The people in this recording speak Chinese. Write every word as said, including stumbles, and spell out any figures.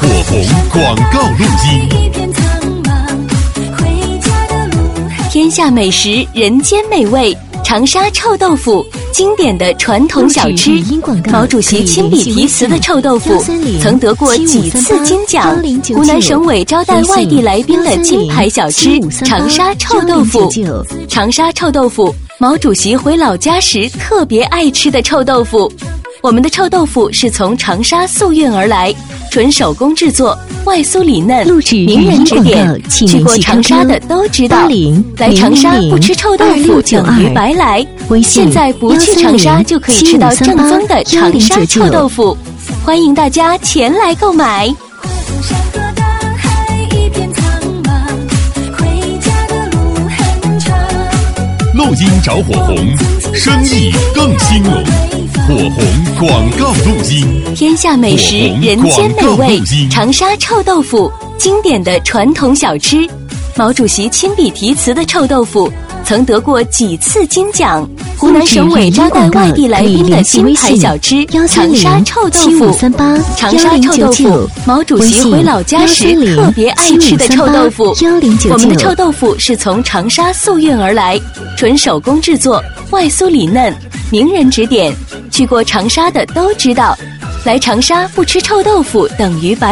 火红广告路径。 天下美食，人间美味，长沙臭豆腐，经典的传统小吃。毛主席亲笔题词的臭豆腐，曾得过几次金奖。湖南省委招待外地来宾的金牌小吃，长沙臭豆腐。长沙臭豆腐，毛主席回老家时特别爱吃的臭豆腐。我们的臭豆腐是从长沙速运而来，纯手工制作，外酥里嫩，名人指点，去过长沙的都知道。来长沙不吃臭豆腐等于白来。现在不去长沙就可以吃到正宗的长沙臭豆腐，欢迎大家前来购买。 路经找火红，生意更兴隆。火红广告路径， 天下美食，人间美味，长沙臭豆腐，经典的传统小吃。毛主席亲笔题词的臭豆腐，曾得过几次金奖。湖南省委招待外地来宾的金牌小吃，长沙臭豆腐。长沙臭豆腐，毛主席回老家时特别爱吃的臭豆腐。我们的臭豆腐是从长沙速运而来，纯手工制作，外酥里嫩，名人指点，去过长沙的都知道。来长沙不吃臭豆腐等于白